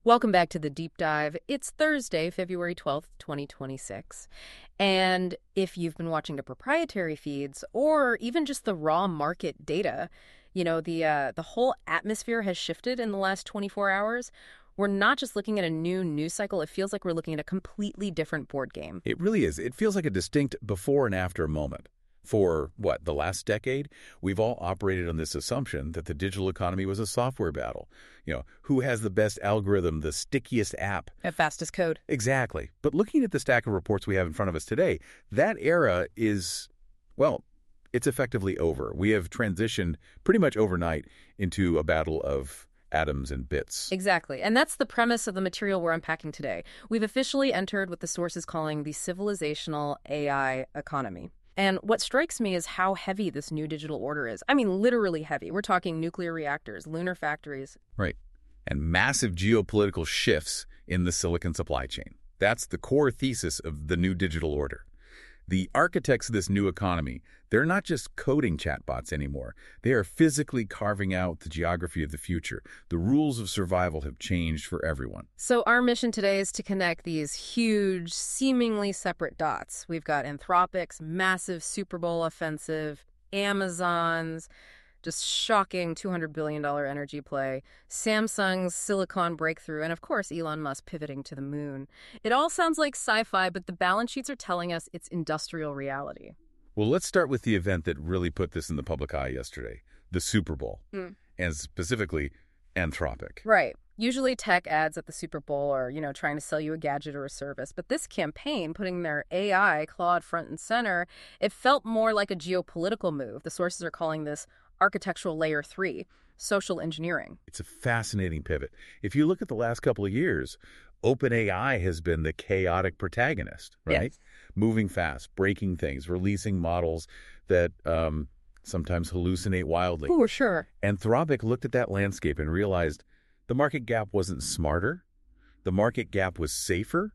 Welcome back to the Deep Dive. It's Thursday, February 12th, 2026. And if you've been watching the proprietary feeds or even just the raw market data, the whole atmosphere has shifted in the last 24 hours. We're not just looking at a new news cycle. It feels like we're looking at a completely different board game. It really is. It feels like a distinct before and after moment. For, the last decade, we've all operated on this assumption that the digital economy was a software battle. Who has the best algorithm, the stickiest app? At fastest code. Exactly. But looking at the stack of reports we have in front of us today, that era is, it's effectively over. We have transitioned pretty much overnight into a battle of atoms and bits. Exactly. And that's the premise of the material we're unpacking today. We've officially entered what the source is calling the civilizational AI economy. And what strikes me is how heavy this new digital order is. I mean, literally heavy. We're talking nuclear reactors, lunar factories. Right. And massive geopolitical shifts in the silicon supply chain. That's the core thesis of the new digital order. The architects of this new economy, they're not just coding chatbots anymore. They are physically carving out the geography of the future. The rules of survival have changed for everyone. So our mission today is to connect these huge, seemingly separate dots. We've got Anthropic's massive Super Bowl offensive, Amazon's just shocking $200 billion energy play, Samsung's silicon breakthrough, and of course Elon Musk pivoting to the moon. It all sounds like sci-fi, but the balance sheets are telling us it's industrial reality. Well, let's start with the event that really put this in the public eye yesterday, the Super Bowl, and specifically Anthropic. Right. Usually tech ads at the Super Bowl are, trying to sell you a gadget or a service. But this campaign, putting their AI, Claude, front and center, it felt more like a geopolitical move. The sources are calling this architectural layer 3, social engineering. It's a fascinating pivot. If you look at the last couple of years, OpenAI has been the chaotic protagonist, right? Yes. Moving fast, breaking things, releasing models that sometimes hallucinate wildly. For sure. Anthropic looked at that landscape and realized the market gap wasn't smarter. The market gap was safer.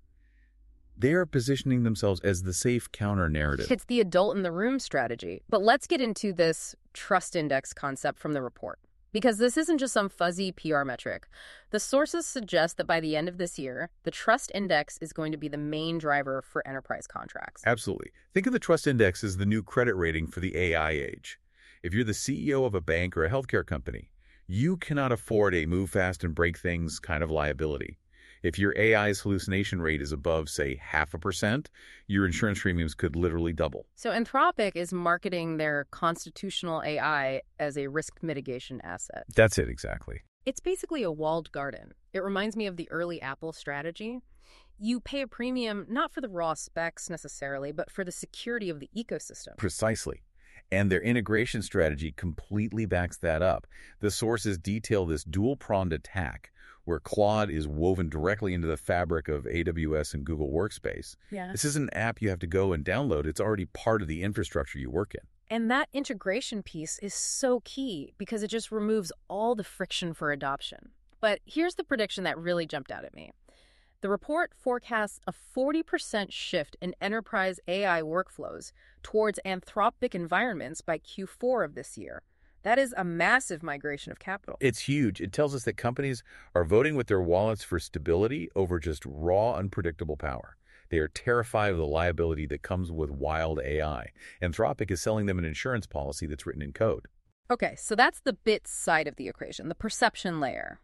They are positioning themselves as the safe counter-narrative. It's the adult in the room strategy. But let's get into this trust index concept from the report. Because this isn't just some fuzzy PR metric. The sources suggest that by the end of this year, the trust index is going to be the main driver for enterprise contracts. Absolutely. Think of the trust index as the new credit rating for the AI age. If you're the CEO of a bank or a healthcare company, you cannot afford a move fast and break things kind of liability. If your AI's hallucination rate is above, say, 0.5%, your insurance premiums could literally double. So Anthropic is marketing their constitutional AI as a risk mitigation asset. That's it, exactly. It's basically a walled garden. It reminds me of the early Apple strategy. You pay a premium not for the raw specs necessarily, but for the security of the ecosystem. Precisely. And their integration strategy completely backs that up. The sources detail this dual-pronged attack, where Claude is woven directly into the fabric of AWS and Google Workspace. Yeah. This isn't an app you have to go and download. It's already part of the infrastructure you work in. And that integration piece is so key because it just removes all the friction for adoption. But here's the prediction that really jumped out at me. The report forecasts a 40% shift in enterprise AI workflows towards Anthropic environments by Q4 of this year. That is a massive migration of capital. It's huge. It tells us that companies are voting with their wallets for stability over just raw, unpredictable power. They are terrified of the liability that comes with wild AI. Anthropic is selling them an insurance policy that's written in code. Okay, so that's the bits side of the equation, the perception layer.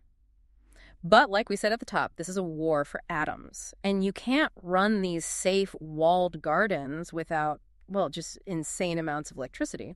But like we said at the top, this is a war for atoms. And you can't run these safe walled gardens without, just insane amounts of electricity.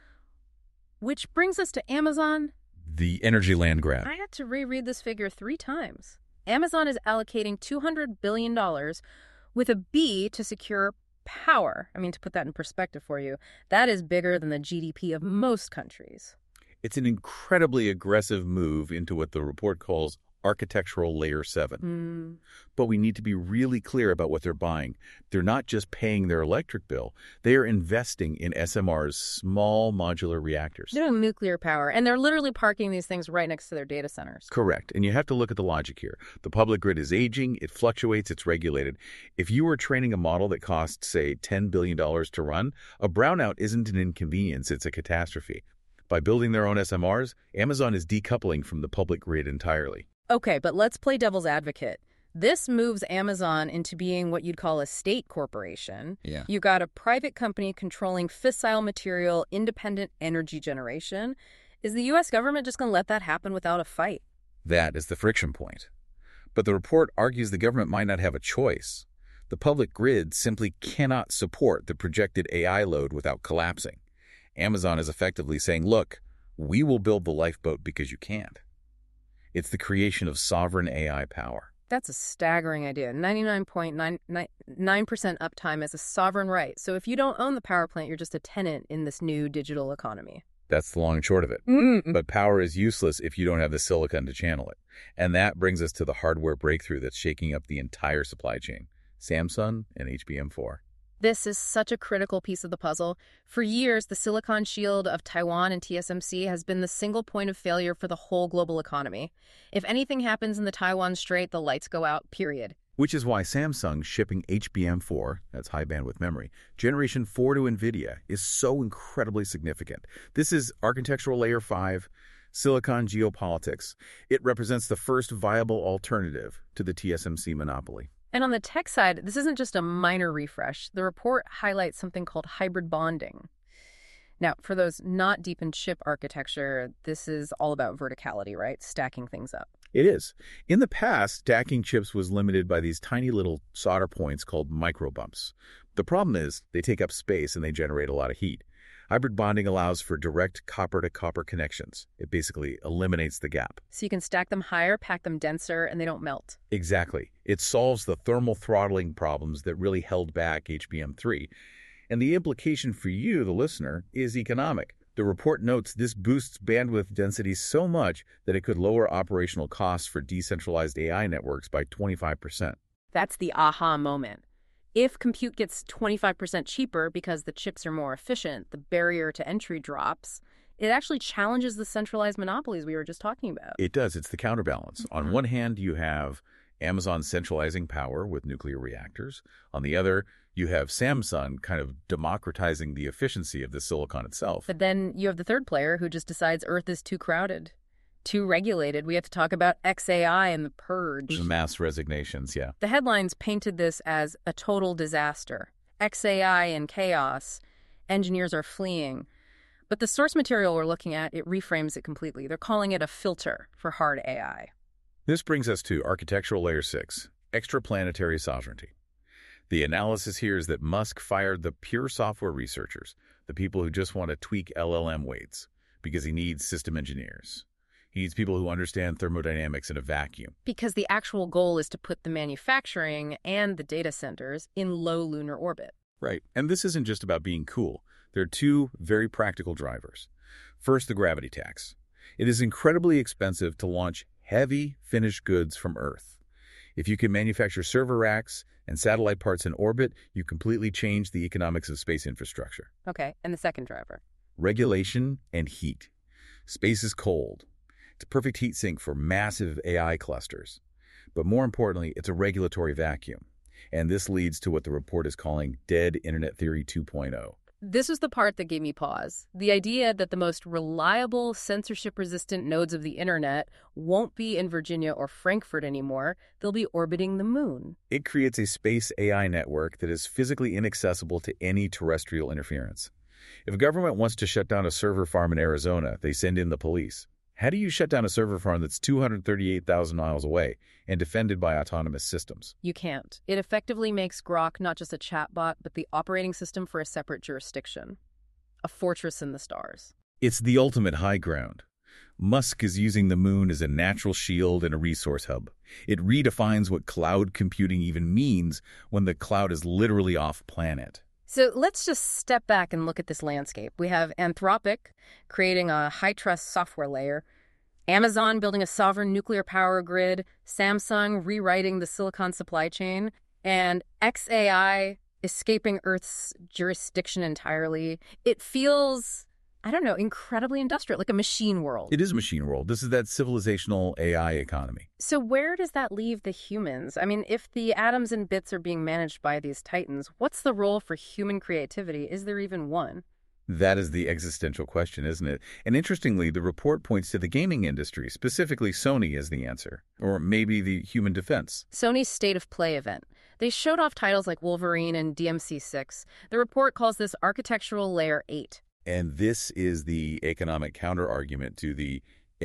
Which brings us to Amazon. The energy land grab. I had to reread this figure 3 times. Amazon is allocating $200 billion with a B to secure power. I mean, to put that in perspective for you, that is bigger than the GDP of most countries. It's an incredibly aggressive move into what the report calls architectural layer 7. But we need to be really clear about what they're buying. They're not just paying their electric bill. They are investing in SMR's small modular reactors. They're doing nuclear power, and they're literally parking these things right next to their data centers. Correct. And you have to look at the logic here. The public grid is aging, it fluctuates, it's regulated. If you were training a model that costs, say, $10 billion to run, a brownout isn't an inconvenience, it's a catastrophe. By building their own SMRs, Amazon is decoupling from the public grid entirely. Okay, but let's play devil's advocate. This moves Amazon into being what you'd call a state corporation. Yeah. You got a private company controlling fissile material, independent energy generation. Is the U.S. government just going to let that happen without a fight? That is the friction point. But the report argues the government might not have a choice. The public grid simply cannot support the projected AI load without collapsing. Amazon is effectively saying, look, we will build the lifeboat because you can't. It's the creation of sovereign AI power. That's a staggering idea. 99.99% uptime as a sovereign right. So if you don't own the power plant, you're just a tenant in this new digital economy. That's the long and short of it. Mm-hmm. But power is useless if you don't have the silicon to channel it. And that brings us to the hardware breakthrough that's shaking up the entire supply chain. Samsung and HBM4. This is such a critical piece of the puzzle. For years, the Silicon Shield of Taiwan and TSMC has been the single point of failure for the whole global economy. If anything happens in the Taiwan Strait, the lights go out, period. Which is why Samsung shipping HBM4, that's high bandwidth memory, Generation 4 to NVIDIA is so incredibly significant. This is architectural layer 5, silicon geopolitics. It represents the first viable alternative to the TSMC monopoly. And on the tech side, this isn't just a minor refresh. The report highlights something called hybrid bonding. Now, for those not deep in chip architecture, this is all about verticality, right? Stacking things up. It is. In the past, stacking chips was limited by these tiny little solder points called microbumps. The problem is they take up space and they generate a lot of heat. Hybrid bonding allows for direct copper-to-copper connections. It basically eliminates the gap. So you can stack them higher, pack them denser, and they don't melt. Exactly. It solves the thermal throttling problems that really held back HBM3. And the implication for you, the listener, is economic. The report notes this boosts bandwidth density so much that it could lower operational costs for decentralized AI networks by 25%. That's the aha moment. If compute gets 25% cheaper because the chips are more efficient, the barrier to entry drops. It actually challenges the centralized monopolies we were just talking about. It does. It's the counterbalance. On one hand, you have Amazon centralizing power with nuclear reactors. On the other, you have Samsung kind of democratizing the efficiency of the silicon itself. But then you have the third player who just decides Earth is too crowded, too regulated. We have to talk about XAI and the purge. The mass resignations, yeah. The headlines painted this as a total disaster. XAI in chaos. Engineers are fleeing. But the source material we're looking at, it reframes it completely. They're calling it a filter for hard AI. This brings us to architectural layer 6, extraplanetary sovereignty. The analysis here is that Musk fired the pure software researchers, the people who just want to tweak LLM weights, because he needs system engineers. He needs people who understand thermodynamics in a vacuum. Because the actual goal is to put the manufacturing and the data centers in low lunar orbit. Right. And this isn't just about being cool. There are two very practical drivers. First, the gravity tax. It is incredibly expensive to launch heavy finished goods from Earth. If you can manufacture server racks and satellite parts in orbit, you completely change the economics of space infrastructure. Okay, and the second driver? Regulation and heat. Space is cold. It's a perfect heat sink for massive AI clusters. But more importantly, it's a regulatory vacuum. And this leads to what the report is calling dead Internet Theory 2.0. This was the part that gave me pause. The idea that the most reliable, censorship-resistant nodes of the internet won't be in Virginia or Frankfurt anymore. They'll be orbiting the moon. It creates a space AI network that is physically inaccessible to any terrestrial interference. If a government wants to shut down a server farm in Arizona, they send in the police. How do you shut down a server farm that's 238,000 miles away and defended by autonomous systems? You can't. It effectively makes Grok not just a chatbot, but the operating system for a separate jurisdiction. A fortress in the stars. It's the ultimate high ground. Musk is using the moon as a natural shield and a resource hub. It redefines what cloud computing even means when the cloud is literally off-planet. So let's just step back and look at this landscape. We have Anthropic creating a high-trust software layer, Amazon building a sovereign nuclear power grid, Samsung rewriting the silicon supply chain, and XAI escaping Earth's jurisdiction entirely. It feels, I don't know, incredibly industrial, like a machine world. It is a machine world. This is that civilizational AI economy. So where does that leave the humans? I mean, if the atoms and bits are being managed by these titans, what's the role for human creativity? Is there even one? That is the existential question, isn't it? And interestingly, the report points to the gaming industry, specifically Sony, as the answer. Or maybe the human defense. Sony's State of Play event. They showed off titles like Wolverine and DMC6. The report calls this Architectural Layer 8. And this is the economic counter-argument to the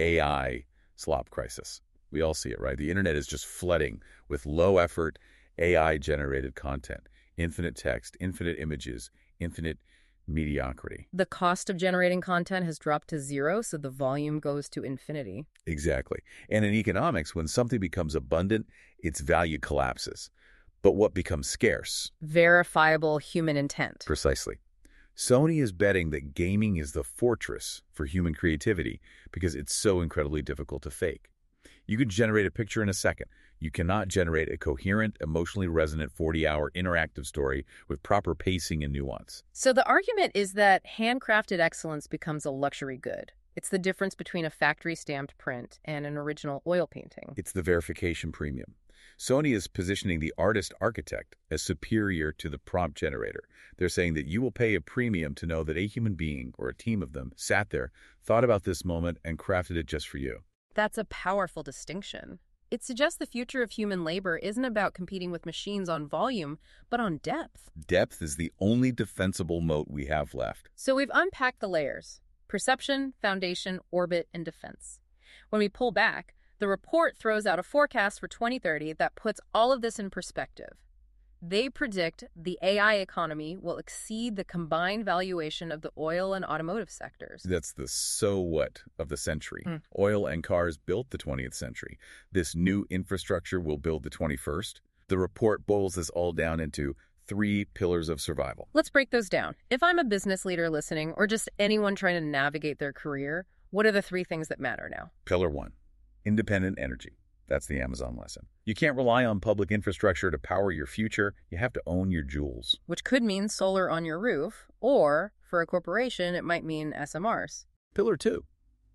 AI slop crisis. We all see it, right? The internet is just flooding with low-effort, AI-generated content. Infinite text, infinite images, infinite mediocrity. The cost of generating content has dropped to zero, so the volume goes to infinity. Exactly. And in economics, when something becomes abundant, its value collapses. But what becomes scarce? Verifiable human intent. Precisely. Sony is betting that gaming is the fortress for human creativity because it's so incredibly difficult to fake. You can generate a picture in a second. You cannot generate a coherent, emotionally resonant 40-hour interactive story with proper pacing and nuance. So the argument is that handcrafted excellence becomes a luxury good. It's the difference between a factory-stamped print and an original oil painting. It's the verification premium. Sony is positioning the artist-architect as superior to the prompt generator. They're saying that you will pay a premium to know that a human being or a team of them sat there, thought about this moment, and crafted it just for you. That's a powerful distinction. It suggests the future of human labor isn't about competing with machines on volume, but on depth. Depth is the only defensible moat we have left. So we've unpacked the layers: perception, foundation, orbit, and defense. When we pull back, the report throws out a forecast for 2030 that puts all of this in perspective. They predict the AI economy will exceed the combined valuation of the oil and automotive sectors. That's the so what of the century. Oil and cars built the 20th century. This new infrastructure will build the 21st. The report boils this all down into 3 pillars of survival. Let's break those down. If I'm a business leader listening, or just anyone trying to navigate their career, what are the 3 things that matter now? Pillar 1, independent energy. That's the Amazon lesson. You can't rely on public infrastructure to power your future. You have to own your jewels. Which could mean solar on your roof, or for a corporation, it might mean SMRs. Pillar 2,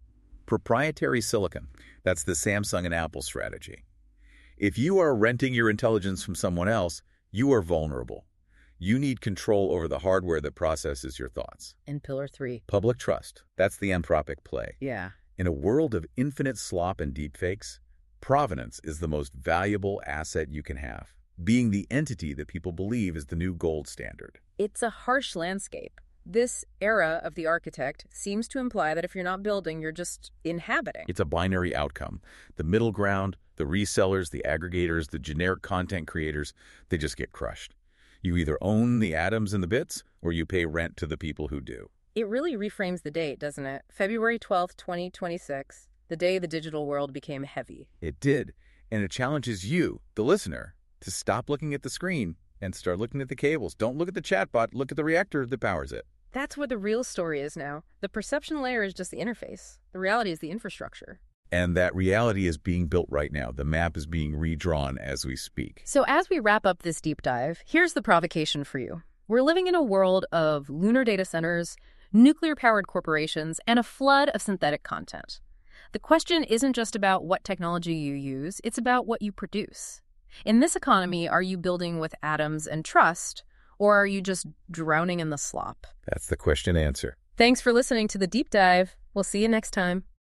proprietary silicon. That's the Samsung and Apple strategy. If you are renting your intelligence from someone else, you are vulnerable. You need control over the hardware that processes your thoughts. And pillar 3, public trust. That's the Anthropic play. Yeah. In a world of infinite slop and deepfakes, provenance is the most valuable asset you can have, being the entity that people believe is the new gold standard. It's a harsh landscape. This era of the architect seems to imply that if you're not building, you're just inhabiting. It's a binary outcome. The middle ground, the resellers, the aggregators, the generic content creators, they just get crushed. You either own the atoms and the bits, or you pay rent to the people who do. It really reframes the date, doesn't it? February 12th, 2026. The day the digital world became heavy. It did. And it challenges you, the listener, to stop looking at the screen and start looking at the cables. Don't look at the chatbot. Look at the reactor that powers it. That's where the real story is now. The perception layer is just the interface. The reality is the infrastructure. And that reality is being built right now. The map is being redrawn as we speak. So as we wrap up this deep dive, here's the provocation for you. We're living in a world of lunar data centers, nuclear-powered corporations, and a flood of synthetic content. The question isn't just about what technology you use, it's about what you produce. In this economy, are you building with atoms and trust, or are you just drowning in the slop? That's the question answer. Thanks for listening to The Deep Dive. We'll see you next time.